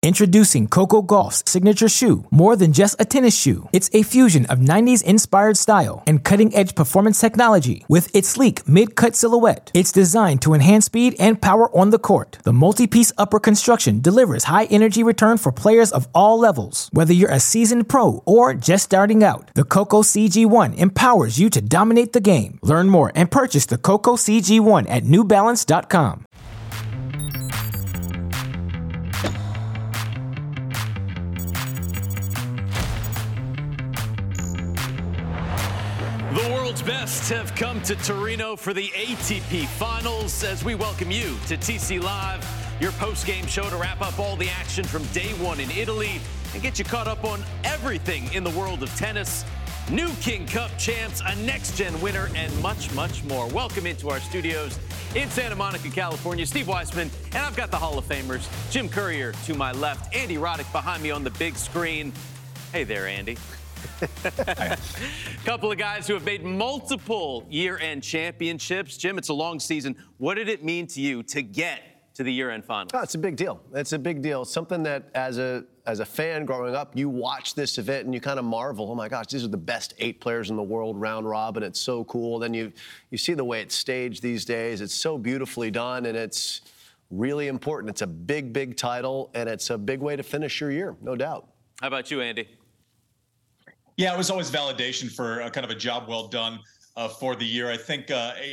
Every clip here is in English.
Introducing Coco Gauff's signature shoe, more than just a tennis shoe. It's a fusion of 90s-inspired style and cutting-edge performance technology. With its sleek mid-cut silhouette, it's designed to enhance speed and power on the court. The multi-piece upper construction delivers high-energy return for players of all levels. Whether you're a seasoned pro or just starting out, the Coco CG1 empowers you to dominate the game. Learn more and purchase the Coco CG1 at NewBalance.com. The world's best have come to Torino for the ATP Finals as we welcome you to TC Live, your post-game show to wrap up all the action from day one in Italy and get you caught up on everything in the world of tennis. New King Cup champs, a next-gen winner, and much, much more. Welcome into our studios in Santa Monica, California. Steve Weissman, and I've got the Hall of Famers. Jim Courier to my left, Andy Roddick behind me on the big screen. Hey there, Andy. Couple of guys who have made multiple year-end championships. Jim, it's a long season. What did it mean to you to get to the year-end finals? Oh, it's a big deal. It's a big deal. Something that as a fan growing up, you watch this event and you kind of marvel, oh my gosh, these are the best 8 players in the world round robin. It's so cool. Then you see the way it's staged these days. It's so beautifully done, and it's really important. It's a big, big title, and it's a big way to finish your year, no doubt. How about you, Andy? Yeah, it was always validation for kind of a job well done for the year. I think,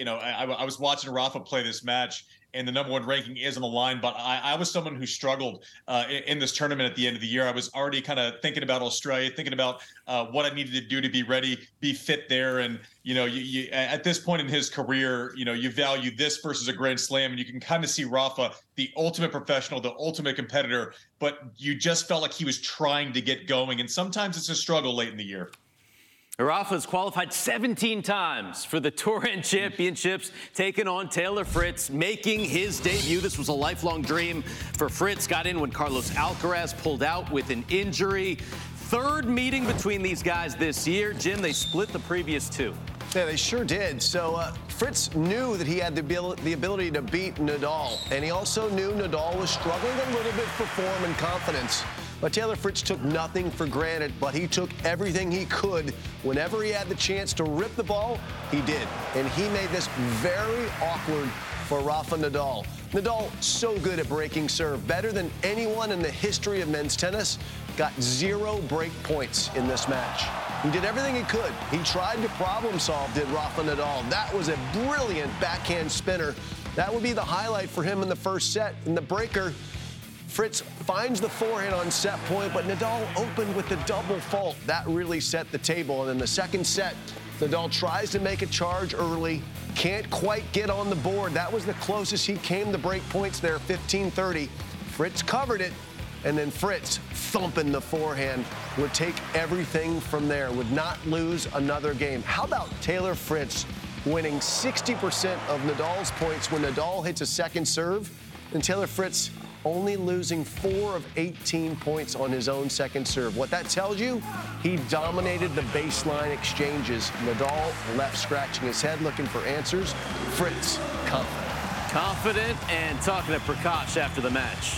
I was watching Rafa play this match, and the number one ranking is on the line, but I was someone who struggled in this tournament at the end of the year. I was already kind of thinking about Australia, thinking about what I needed to do to be ready, be fit there. And, you at this point in his career, you value this versus a Grand Slam, and you can kind of see Rafa, the ultimate professional, the ultimate competitor, but you just felt like he was trying to get going. And sometimes it's a struggle late in the year. Rafa's qualified 17 times for the Tour and Championships, taking on Taylor Fritz, making his debut. This was a lifelong dream for Fritz. Got in when Carlos Alcaraz pulled out with an injury. Third meeting between these guys this year. Jim, they split the previous 2. Yeah, they sure did. So Fritz knew that he had the ability to beat Nadal, and he also knew Nadal was struggling a little bit for form and confidence. But Taylor Fritz took nothing for granted, but he took everything he could. Whenever he had the chance to rip the ball, he did. And he made this very awkward for Rafa Nadal. Nadal, so good at breaking serve, better than anyone in the history of men's tennis, got 0 break points in this match. He did everything he could. He tried to problem solve, did Rafa Nadal. That was a brilliant backhand spinner. That would be the highlight for him in the first set. In the breaker, Fritz finds the forehand on set point, but Nadal opened with the double fault. That really set the table. And in the second set, Nadal tries to make a charge early, can't quite get on the board. That was the closest he came to break points there, 15-30. Fritz covered it, and then Fritz, thumping the forehand, would take everything from there, would not lose another game. How about Taylor Fritz winning 60% of Nadal's points when Nadal hits a second serve, and Taylor Fritz only losing 4 of 18 points on his own second serve. What that tells you, he dominated the baseline exchanges. Nadal left scratching his head looking for answers. Fritz, confident. Confident, and talking to Prakash after the match.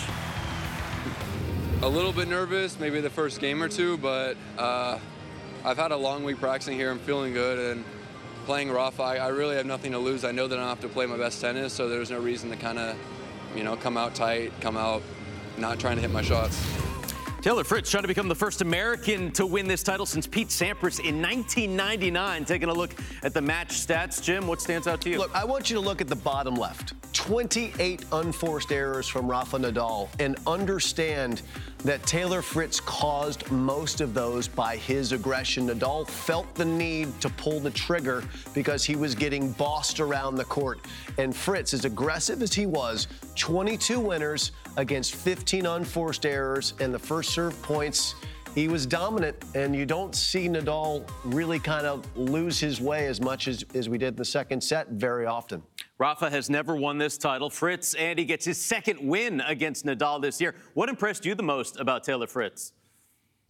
A little bit nervous, maybe the first game or 2, but I've had a long week practicing here. I'm feeling good, and playing Rafa, I really have nothing to lose. I know that I don't have to play my best tennis, so there's no reason to kind of come out tight, come out not trying to hit my shots. Taylor Fritz trying to become the first American to win this title since Pete Sampras in 1999. Taking a look at the match stats. Jim, what stands out to you? Look, I want you to look at the bottom left. 28 unforced errors from Rafa Nadal, and understand that Taylor Fritz caused most of those by his aggression. Nadal felt the need to pull the trigger because he was getting bossed around the court. And Fritz, as aggressive as he was, 22 winners against 15 unforced errors, and the first serve points, he was dominant, and you don't see Nadal really kind of lose his way as much as we did in the second set very often. Rafa has never won this title. Fritz, Andy, gets his second win against Nadal this year. What impressed you the most about Taylor Fritz?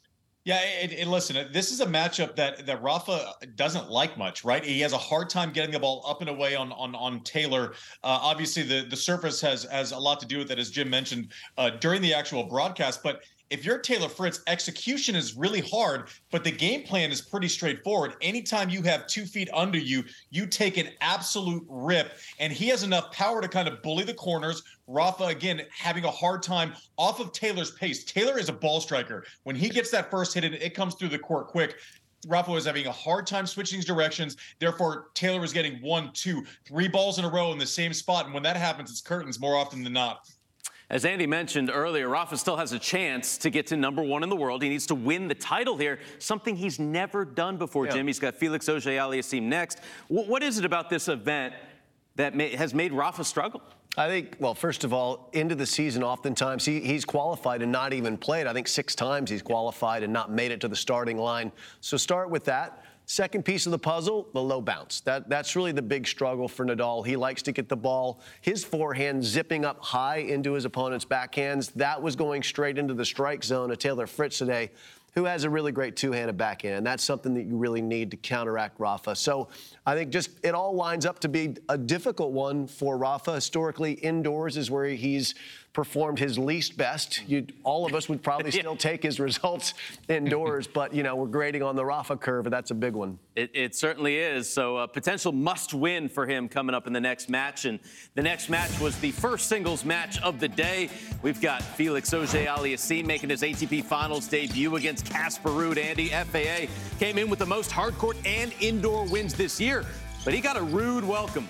Yeah, listen, this is a matchup that Rafa doesn't like much, right? He has a hard time getting the ball up and away on Taylor. Obviously, the surface has a lot to do with it, as Jim mentioned during the actual broadcast. But if you're Taylor Fritz, execution is really hard, but the game plan is pretty straightforward. Anytime you have 2 feet under you, you take an absolute rip, and he has enough power to kind of bully the corners. Rafa, again, having a hard time off of Taylor's pace. Taylor is a ball striker. When he gets that first hit, it comes through the court quick. Rafa was having a hard time switching directions. Therefore, Taylor was getting 1, 2, 3 balls in a row in the same spot. And when that happens, it's curtains more often than not. As Andy mentioned earlier, Rafa still has a chance to get to #1 in the world. He needs to win the title here, something he's never done before, Jim. He's got Felix Auger-Aliassime next. What is it about this event that has made Rafa struggle? I think, well, first of all, into the season, oftentimes he's qualified and not even played. I think 6 times he's qualified and not made it to the starting line. So start with that. Second piece of the puzzle, the low bounce. That's really the big struggle for Nadal. He likes to get the ball, his forehand zipping up high into his opponent's backhands. That was going straight into the strike zone of Taylor Fritz today, who has a really great two-handed backhand. And that's something that you really need to counteract Rafa. So I think just it all lines up to be a difficult one for Rafa. Historically, indoors is where he's performed his least best. All of us would probably still take his results indoors, but, we're grading on the Rafa curve, and that's a big one. It certainly is. So a potential must-win for him coming up in the next match. And the next match was the first singles match of the day. We've got Felix Auger-Aliassime making his ATP Finals debut against Casper Ruud. Andy, FAA came in with the most hardcourt and indoor wins this year, but he got a rude welcome.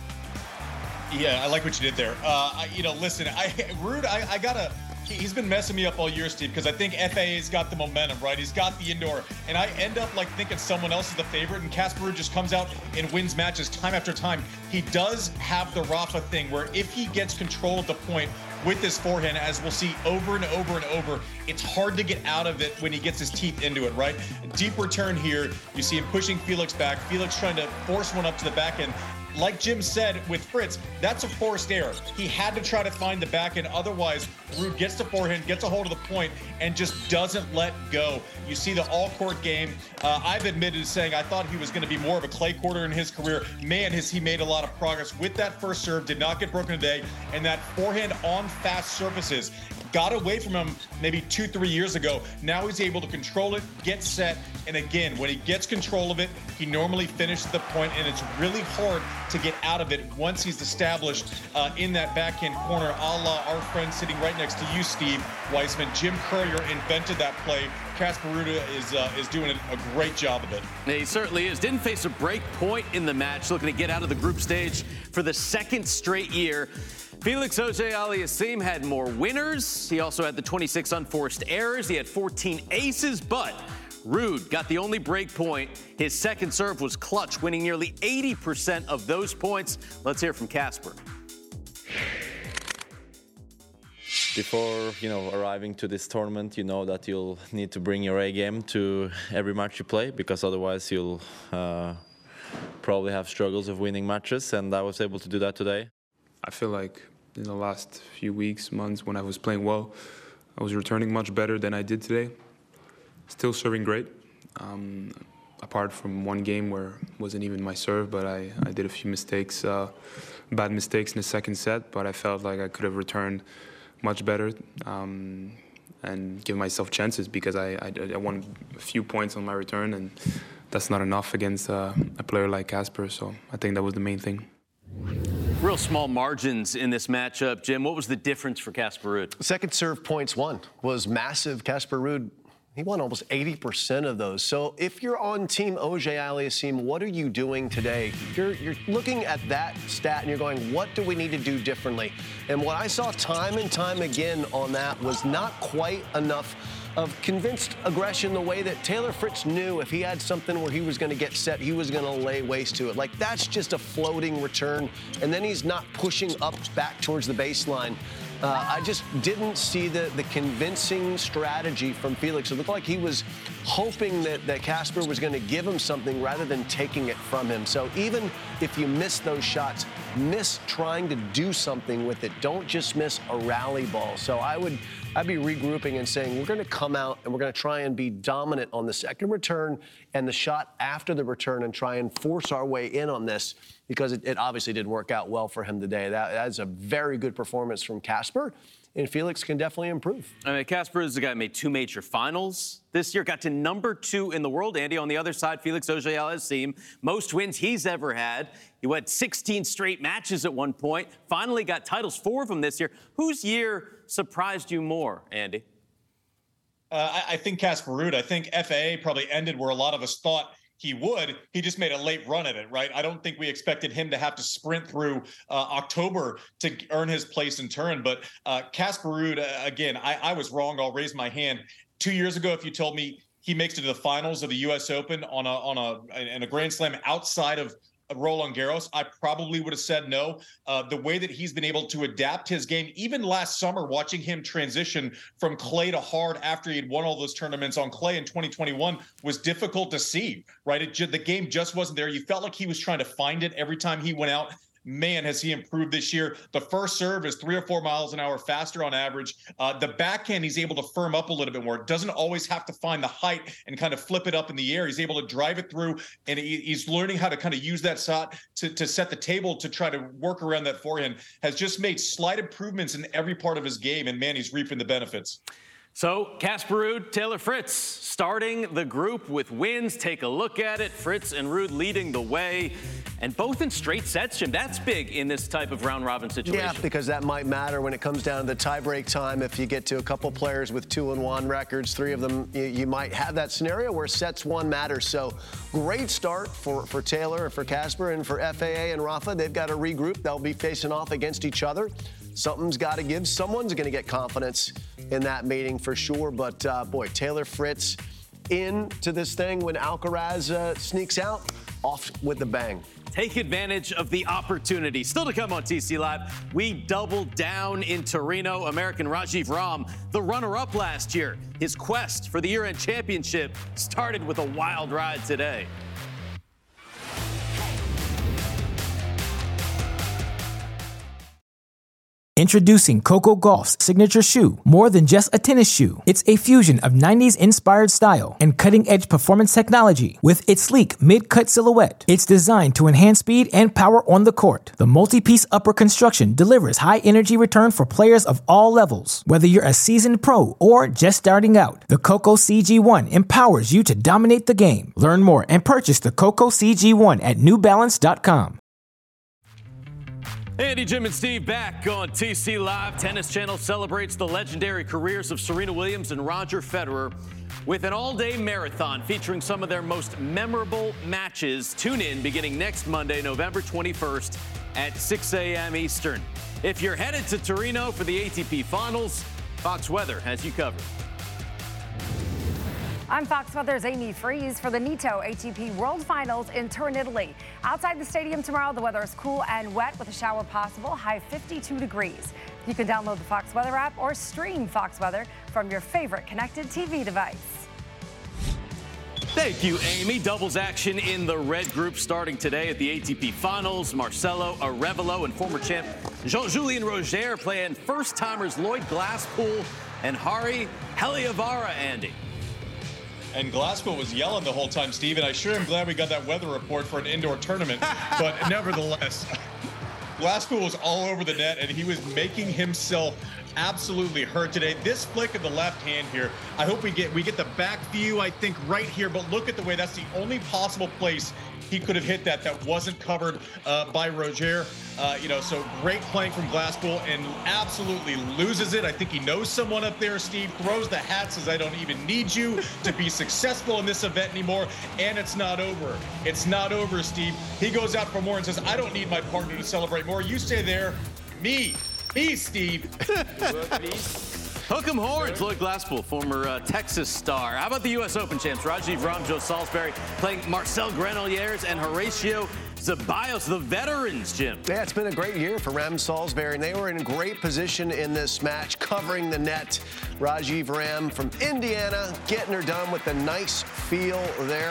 Yeah, I like what you did there. Listen, Ruud, he's been messing me up all year, Steve, because I think FAA's got the momentum, right? He's got the indoor, and I end up thinking someone else is the favorite, and Casper Ruud just comes out and wins matches time after time. He does have the Rafa thing where if he gets control of the point with his forehand, as we'll see over and over and over, it's hard to get out of it when he gets his teeth into it, right? Deep return here. You see him pushing Felix back. Felix trying to force one up to the back end. Like Jim said with Fritz, that's a forced error. He had to try to find the back end. Otherwise, Ruud gets the forehand, gets a hold of the point, and just doesn't let go. You see the all-court game. I've admitted to saying I thought he was going to be more of a clay courter in his career. Man, has he made a lot of progress with that first serve. Did not get broken today. And that forehand on fast surfaces got away from him maybe 2-3 years ago. Now he's able to control it, get set, and again, when he gets control of it, he normally finishes the point, and it's really hard to get out of it once he's established in that backhand corner, a la our friend sitting right next to you, Steve Weissman. Jim Courier invented that play. Casper Ruud is doing a great job of it. He certainly is. Didn't face a break point in the match, looking to get out of the group stage for the second straight year. Felix Auger-Aliassime had more winners. He also had the 26 unforced errors. He had 14 aces, but Ruud got the only break point. His second serve was clutch, winning nearly 80% of those points. Let's hear from Casper. Before, arriving to this tournament, you know that you'll need to bring your A game to every match you play, because otherwise you'll probably have struggles of winning matches, and I was able to do that today. I feel like in the last few weeks, months, when I was playing well, I was returning much better than I did today. Still serving great, apart from one game where it wasn't even my serve, but I did a few mistakes, bad mistakes in the second set, but I felt like I could have returned much better and give myself chances, because I won a few points on my return, and that's not enough against a player like Casper, so I think that was the main thing. Real small margins in this matchup. Jim, what was the difference for Casper Ruud? Second serve points won was massive. Casper Ruud, he won almost 80% of those. So if you're on Team Auger-Aliassime, what are you doing today? You're looking at that stat and you're going, what do we need to do differently? And what I saw time and time again on that was not quite enough of convinced aggression, the way that Taylor Fritz knew if he had something where he was going to get set, he was going to lay waste to it. Like, that's just a floating return, and then he's not pushing up back towards the baseline. I just didn't see the convincing strategy from Felix. It looked like he was hoping that Casper was going to give him something rather than taking it from him. So even if you miss those shots, miss trying to do something with it. Don't just miss a rally ball. So I'd be regrouping and saying we're going to come out and we're going to try and be dominant on the second return and the shot after the return and try and force our way in on this, because it obviously didn't work out well for him today. That's a very good performance from Casper, and Felix can definitely improve. I mean, Casper is the guy who made 2 major finals this year, got to number 2 in the world. Andy, on the other side, Felix Auger-Aliassime, most wins he's ever had. He went 16 straight matches at one point, finally got titles, 4 of them this year. Whose year surprised you more, Andy? I think Casper Ruud. I think FAA probably ended where a lot of us thought he would. He just made a late run at it, right? I don't think we expected him to have to sprint through October to earn his place in turn. But Casper Ruud, again, I was wrong. I'll raise my hand. 2 years ago, if you told me he makes it to the finals of the U.S. Open in a Grand Slam outside of Roland Garros, I probably would have said no. The way that he's been able to adapt his game, even last summer, watching him transition from clay to hard after he had won all those tournaments on clay in 2021 was difficult to see, right? The game just wasn't there. You felt like he was trying to find it every time he went out. Man, has he improved this year. The first serve is 3 or 4 miles an hour faster on average. The backhand, he's able to firm up a little bit more. Doesn't always have to find the height and kind of flip it up in the air. He's able to drive it through, and he's learning how to kind of use that shot to set the table to try to work around that forehand. Has just made slight improvements in every part of his game, and man, he's reaping the benefits. So, Casper Ruud, Taylor Fritz starting the group with wins. Take a look at it. Fritz and Ruud leading the way, and both in straight sets, Jim. That's big in this type of round-robin situation. Yeah, because that might matter when it comes down to the tie-break time. If you get to a couple players with 2-1 records, 3 of them, you might have that scenario where sets 1 matters. So, great start for Taylor, for Casper, and for FAA and Rafa. They've got to regroup. They'll be facing off against each other. Something's got to give. Someone's going to get confidence in that meeting for sure. But, boy, Taylor Fritz into this thing when Alcaraz sneaks out, off with the bang. Take advantage of the opportunity. Still to come on TC Live, we doubled down in Torino. American Rajiv Ram, the runner-up last year. His quest for the year-end championship started with a wild ride today. Introducing Coco Gauff's signature shoe. More than just a tennis shoe, it's a fusion of 90s inspired style and cutting-edge performance technology. With its sleek mid-cut silhouette, it's designed to enhance speed and power on the court. The multi-piece upper construction delivers high energy return for players of all levels. Whether you're a seasoned pro or just starting out, the Coco CG1 empowers you to dominate the game. Learn more and purchase the Coco CG1 at newbalance.com. Andy, Jim, and Steve back on TC Live. Tennis Channel celebrates the legendary careers of Serena Williams and Roger Federer with an all-day marathon featuring some of their most memorable matches. Tune in beginning next Monday, November 21st at 6 a.m. Eastern. If you're headed to Torino for the ATP Finals, Fox Weather has you covered. I'm Fox Weather's Amy Freeze for the Nitto ATP World Finals in Turin, Italy. Outside the stadium tomorrow, the weather is cool and wet with a shower possible, high 52 degrees. You can download the Fox Weather app or stream Fox Weather from your favorite connected TV device. Thank you, Amy. Doubles action in the red group starting today at the ATP Finals. Marcelo Arevalo and former champ Jean-Julien Rojer playing first-timers Lloyd Glasspool and Hari Heliavara, Andy. And Glasspool was yelling the whole time, Steve, and I sure am glad we got that weather report for an indoor tournament. But nevertheless, Glasspool was all over the net, and he was making himself absolutely hurt today. This flick of the left hand here, I hope we get the back view, I think, right here. But look at the way that's the only possible place he could have hit that wasn't covered by Roger. So great playing from Glasspool and absolutely loses it. I think he knows someone up there, Steve, throws the hat, says, I don't even need you to be successful in this event anymore. And it's not over. It's not over, Steve. He goes out for more and says, I don't need my partner to celebrate more. You stay there. Me, Steve. Hook 'em horns, Lloyd Glasspool, former Texas star. How about the U.S. Open champs, Rajiv Ram, Joe Salisbury, playing Marcel Granollers and Horacio Zeballos, the veterans, Jim. Yeah, it's been a great year for Ram Salisbury, and they were in great position in this match, covering the net. Rajiv Ram from Indiana, getting her done with a nice feel there.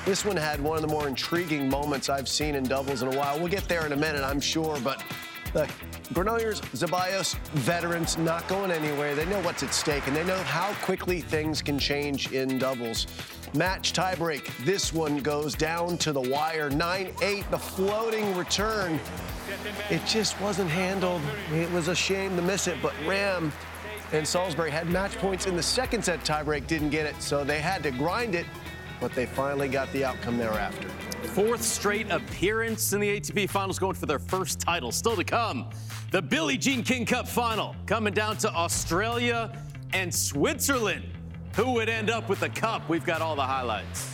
This one had one of the more intriguing moments I've seen in doubles in a while. We'll get there in a minute, I'm sure, but look, Granollers, Zeballos, veterans, not going anywhere. They know what's at stake, and they know how quickly things can change in doubles. Match tiebreak. This one goes down to the wire. 9-8, the floating return. It just wasn't handled. It was a shame to miss it, but Ram and Salisbury had match points in the second set tiebreak, didn't get it, so they had to grind it, but they finally got the outcome thereafter. Fourth straight appearance in the ATP Finals, going for their first title. Still to come, the Billie Jean King Cup final, coming down to Australia and Switzerland. Who would end up with the cup? We've got all the highlights.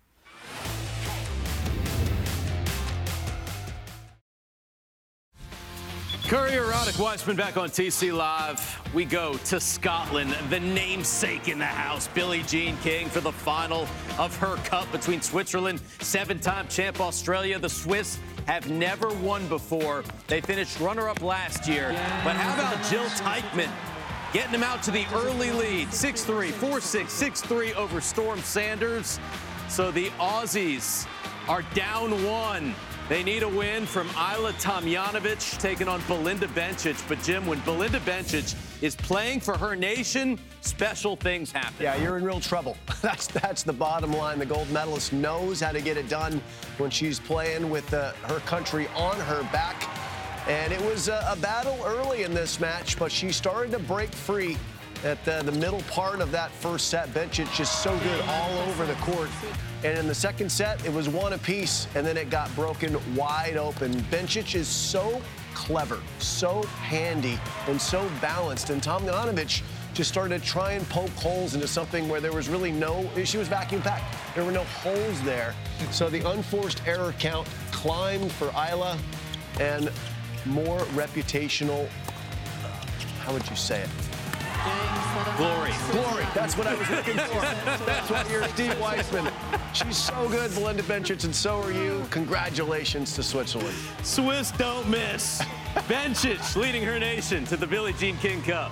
Courier Roddick Weissman back on TC Live. We go to Scotland, the namesake in the house, Billie Jean King, for the final of her cup between Switzerland, 7-time champ Australia. The Swiss have never won before. They finished runner-up last year. But how about Jill Teichmann getting them out to the early lead, 6-3, 4-6, 6-3 over Storm Sanders. So the Aussies are down 1. They need a win from Ajla Tomljanovic taking on Belinda Bencic. But, Jim, when Belinda Bencic is playing for her nation, special things happen. Yeah, you're in real trouble. That's the bottom line. The gold medalist knows how to get it done when she's playing with her country on her back. And it was a battle early in this match, but she started to break free at the middle part of that first set. Bencic just so good all over the court. And in the second set, it was one apiece, and then it got broken wide open. Bencic is so clever, so handy, and so balanced. And Tomljanovic just started to try and poke holes into something where there was really she was vacuum packed. There were no holes there. So the unforced error count climbed for Ajla, and more reputational, how would you say it? Glory. That's what I was looking for. That's what you're, Steve Weissman. She's so good, Belinda Bencic, and so are you. Congratulations to Switzerland. Swiss don't miss. Bencic leading her nation to the Billie Jean King Cup.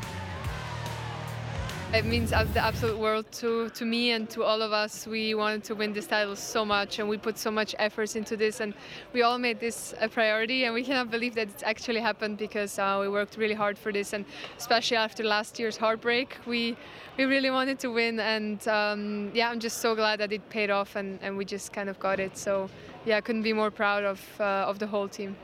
It means the absolute world to me and to all of us. We wanted to win this title so much, and we put so much effort into this, and we all made this a priority, and we cannot believe that it's actually happened because we worked really hard for this, and especially after last year's heartbreak, we really wanted to win, and I'm just so glad that it paid off, and we just kind of got it. So yeah, I couldn't be more proud of the whole team.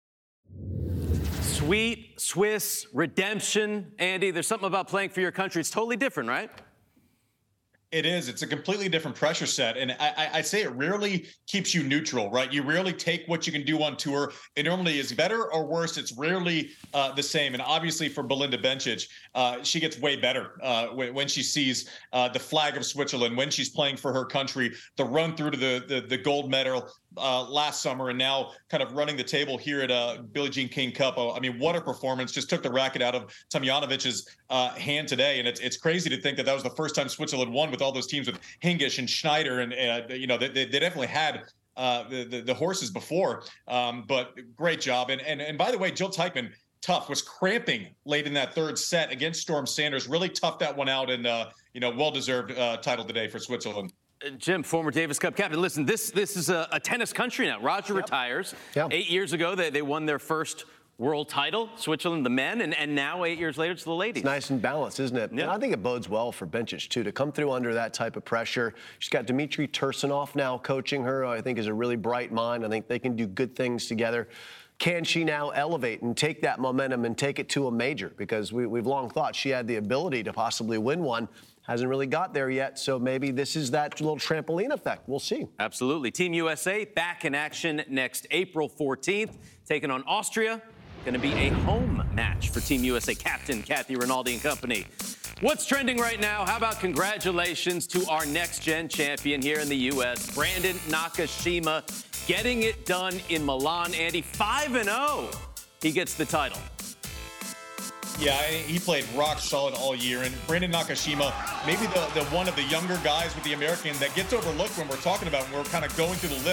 Sweet Swiss redemption. Andy, there's something about playing for your country. It's totally different, right? It is. It's a completely different pressure set. And I say it rarely keeps you neutral, right? You rarely take what you can do on tour. It normally is better or worse. It's rarely the same. And obviously for Belinda Bencic, she gets way better when she sees the flag of Switzerland, when she's playing for her country, the run through to the gold medal last summer, and now kind of running the table here at Billie Jean King Cup. I mean, what a performance. Just took the racket out of Tomljanovic's hand today. And it's crazy to think that was the first time Switzerland won with all those teams with Hingisch and Schneider. And, they definitely had the horses before. But great job. And by the way, Jill Teichmann, tough, was cramping late in that third set against Storm Sanders. Really toughed that one out, and, well-deserved title today for Switzerland. Jim, former Davis Cup captain. Listen, this is a tennis country now. Roger retires. 8 years ago, they won their first world title, Switzerland, the men, and now 8 years later, it's the ladies. It's nice and balanced, isn't it? Yeah. And I think it bodes well for Bencic, too, to come through under that type of pressure. She's got Dmitry Tursunov now coaching her, I think is a really bright mind. I think they can do good things together. Can she now elevate and take that momentum and take it to a major? Because we've long thought she had the ability to possibly win one. Hasn't really got there yet, so maybe this is that little trampoline effect. We'll see. Absolutely. Team USA back in action next April 14th, taking on Austria. Going to be a home match for Team USA captain Kathy Rinaldi and company. What's trending right now? How about congratulations to our next-gen champion here in the U.S., Brandon Nakashima, getting it done in Milan. Andy, 5-0. He gets the title. Yeah, he played rock solid all year. And Brandon Nakashima, maybe the one of the younger guys with the American that gets overlooked when we're talking about when we're kind of going through the list.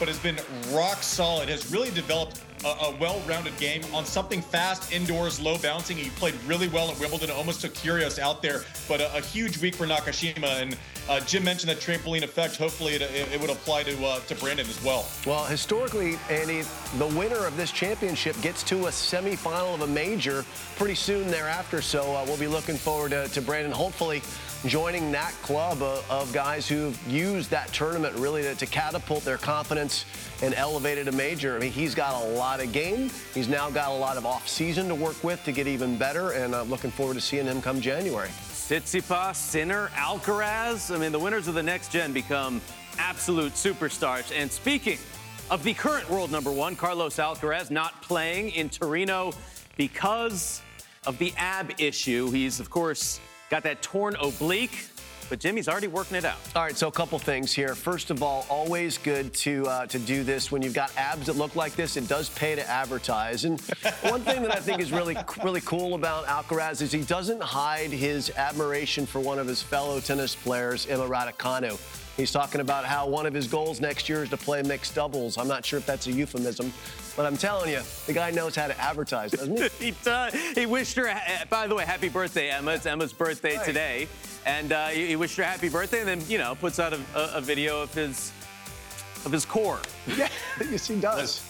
but has been rock solid, has really developed a well-rounded game on something fast, indoors, low bouncing. He played really well at Wimbledon, almost took Kyrgios out there, but a huge week for Nakashima. And Jim mentioned that trampoline effect. Hopefully it would apply to Brandon as well. Well, historically, Andy, the winner of this championship gets to a semifinal of a major pretty soon thereafter. So we'll be looking forward to Brandon hopefully joining that club of guys who've used that tournament really to catapult their confidence and elevated a major. I mean, he's got a lot of game. He's now got a lot of off-season to work with to get even better, and I'm looking forward to seeing him come January. Tsitsipas, Sinner, Alcaraz. I mean, the winners of the next gen become absolute superstars. And speaking of the current world number one, Carlos Alcaraz, not playing in Torino because of the ab issue. He's, of course, got that torn oblique. But Jimmy's already working it out. All right, so a couple things here. First of all, always good to do this. When you've got abs that look like this, it does pay to advertise. And one thing that I think is really cool about Alcaraz is he doesn't hide his admiration for one of his fellow tennis players, Emma Raducanu. He's talking about how one of his goals next year is to play mixed doubles. I'm not sure if that's a euphemism, but I'm telling you, the guy knows how to advertise, doesn't he? He does. He wished her, by the way, happy birthday, Emma. It's Emma's birthday today. And he wished her happy birthday and then, you know, puts out a video of his core. Yeah, yes, he does.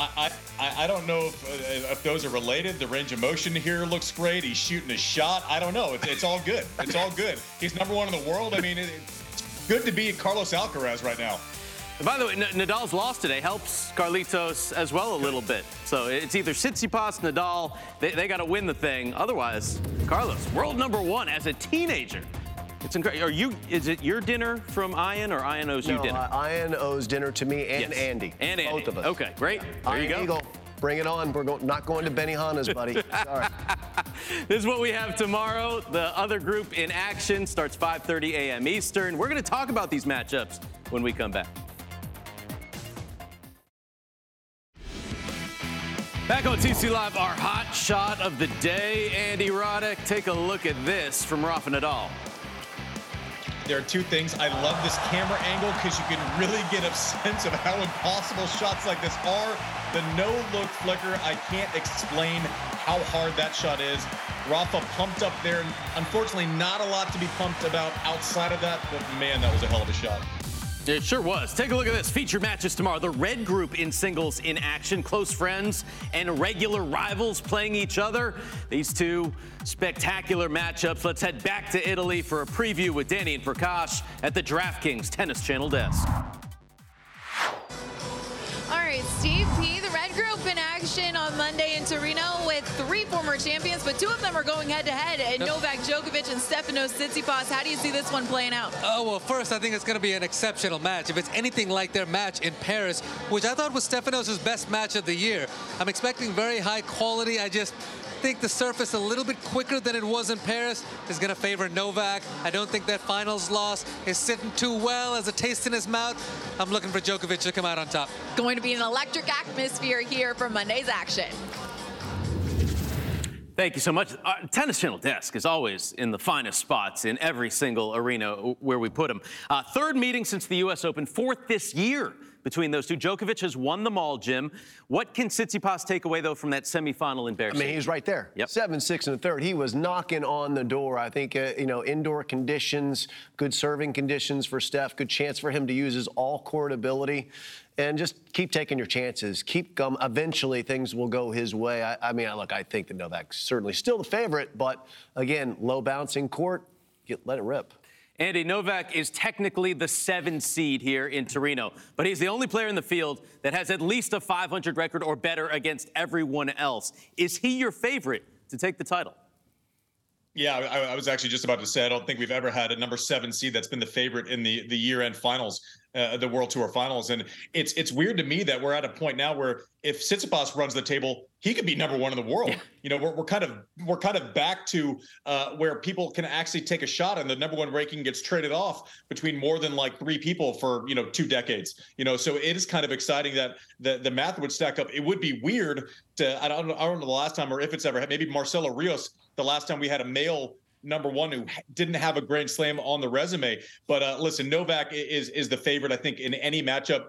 I don't know if those are related. The range of motion here looks great. He's shooting a shot. I don't know. It's all good. It's all good. He's number one in the world. I mean, it's good to be Carlos Alcaraz right now. By the way, Nadal's loss today helps Carlitos as well a little bit. So it's either Tsitsipas, Nadal. They got to win the thing. Otherwise, Carlos, world number one as a teenager. It's incredible. Is it your dinner from Ian, or Ian owes you dinner? Ian owes dinner to me and Andy. And Andy. Both of us. Okay, great. There you go. Eagle, bring it on. We're not going to Benihana's, buddy. Sorry. This is what we have tomorrow. The other group in action starts 5:30 a.m. Eastern. We're going to talk about these matchups when we come back. Back on TC Live, our hot shot of the day. Andy Roddick, take a look at this from Rafa Nadal. There are two things. I love this camera angle because you can really get a sense of how impossible shots like this are. The no-look flicker, I can't explain how hard that shot is. Rafa pumped up there. Unfortunately, not a lot to be pumped about outside of that, but man, that was a hell of a shot. It sure was. Take a look at this. Feature matches tomorrow. The red group in singles in action. Close friends and regular rivals playing each other. These two spectacular matchups. Let's head back to Italy for a preview with Danny and Prakash at the DraftKings Tennis Channel desk. All right, Steve P., the red group in action on Monday in Torino with 3 former champions, but 2 of them are going head-to-head, and Novak Djokovic and Stefanos Tsitsipas. How do you see this one playing out? Oh, well, first, I think it's going to be an exceptional match. If it's anything like their match in Paris, which I thought was Stefanos' best match of the year, I'm expecting very high quality. I just think the surface a little bit quicker than it was in Paris is going to favor Novak. I don't think that finals loss is sitting too well as a taste in his mouth. I'm looking for Djokovic to come out on top. Going to be an electric atmosphere here for Monday's action. Thank you so much. Our Tennis Channel desk is always in the finest spots in every single arena where we put them. Third meeting since the U.S. Open, 4th this year between those two. Djokovic has won them all, Jim. What can Tsitsipas take away, though, from that semifinal in Bercy? I mean, he was right there. Yep. 7-6 in the third. He was knocking on the door. I think, indoor conditions, good serving conditions for Steph, good chance for him to use his all-court ability. And just keep taking your chances. Keep going. Eventually, things will go his way. I mean, look, I think that Novak's certainly still the favorite, but again, low bouncing court, let it rip. Andy, Novak is technically the 7 seed here in Torino, but he's the only player in the field that has at least a 500 record or better against everyone else. Is he your favorite to take the title? Yeah, I was actually just about to say, I don't think we've ever had a number 7 seed that's been the favorite in the year-end finals, the World Tour finals. And it's weird to me that we're at a point now where if Tsitsipas runs the table, he could be number 1 in the world. You know, we're kind of back to where people can actually take a shot and the number 1 ranking gets traded off between more than like 3 people for, 2 decades. So it is kind of exciting that the math would stack up. It would be weird to, I don't know the last time or if it's ever, maybe Marcelo Rios, the last time we had a male number 1 who didn't have a Grand Slam on the resume. But listen, Novak is the favorite, I think, in any matchup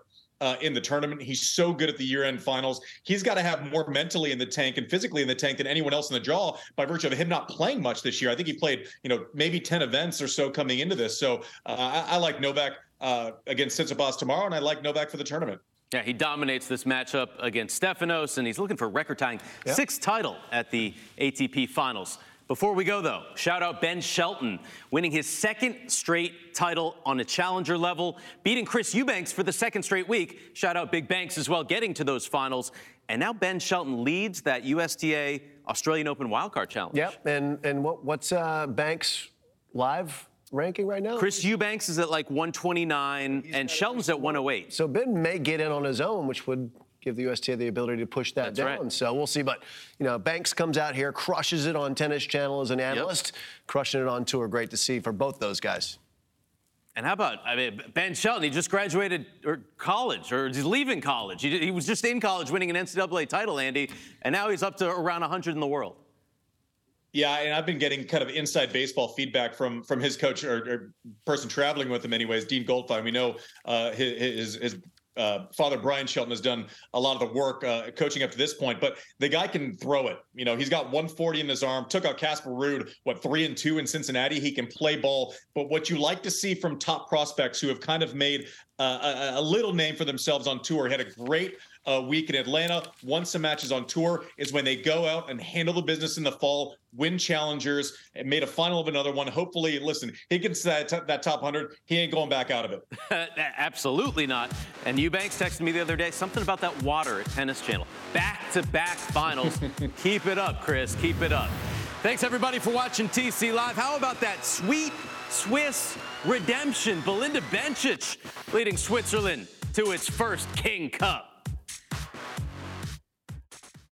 in the tournament. He's so good at the year-end finals. He's got to have more mentally in the tank and physically in the tank than anyone else in the draw by virtue of him not playing much this year. I think he played, maybe 10 events or so coming into this. So I like Novak against Tsitsipas tomorrow, and I like Novak for the tournament. Yeah, he dominates this matchup against Stefanos, and he's looking for a record-tying sixth title at the ATP Finals. Before we go, though, shout out Ben Shelton, winning his second straight title on a challenger level, beating Chris Eubanks for the second straight week. Shout out Big Banks as well, getting to those finals. And now Ben Shelton leads that USTA Australian Open Wildcard Challenge. Yep, and what's Banks' live ranking right now? Chris Eubanks is at like 129, and Shelton's at 108. So Ben may get in on his own, which would give the USTA the ability to push that down. Right. So we'll see. But, Banks comes out here, crushes it on Tennis Channel as an analyst, crushing it on tour. Great to see for both those guys. And how about, Ben Shelton, he just graduated college, or he's leaving college. He was just in college winning an NCAA title, Andy, and now he's up to around 100 in the world. Yeah, and I've been getting kind of inside baseball feedback from his coach or person traveling with him anyways, Dean Goldfein. We know his father, Brian Shelton, has done a lot of the work coaching up to this point, but the guy can throw it. He's got 140 in his arm, took out Casper Ruud, 3-2 in Cincinnati. He can play ball. But what you like to see from top prospects who have kind of made a little name for themselves on tour, had a great week in Atlanta, won some matches on tour, is when they go out and handle the business in the fall, win challengers, and made a final of another one. Hopefully, listen, he gets that top 100. He ain't going back out of it. Absolutely not. And Eubanks texted me the other day, something about that water at Tennis Channel. Back-to-back finals. Keep it up, Chris. Keep it up. Thanks, everybody, for watching TC Live. How about that sweet Swiss redemption? Belinda Bencic leading Switzerland to its first King Cup.